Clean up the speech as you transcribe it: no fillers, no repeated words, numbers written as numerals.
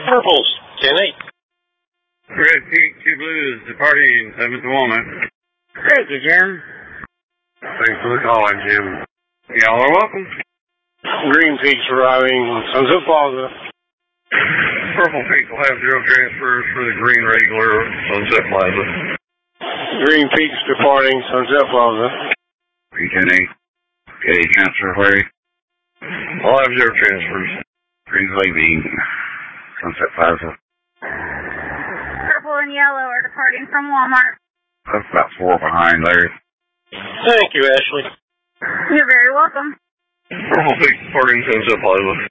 Purples, 10-8. Red, pink, two blues, departing 7th Walnut. Thank you, Jim. Thanks for the call, Jim. Y'all are welcome. Green Peaks arriving, Sunset Plaza. Purple Peaks will have 0 transfers for the green regular, Sunset Plaza. Green Peaks departing, Sunset Plaza. P10-8. Getty transfer, Larry. I'll have 0 transfers. Green's leaving, Sunset Plaza. Purple and yellow are departing from Walmart. That's about 4 behind, Larry. Thank you, Ashley. You're very welcome. Purple Peaks departing Sunset Plaza.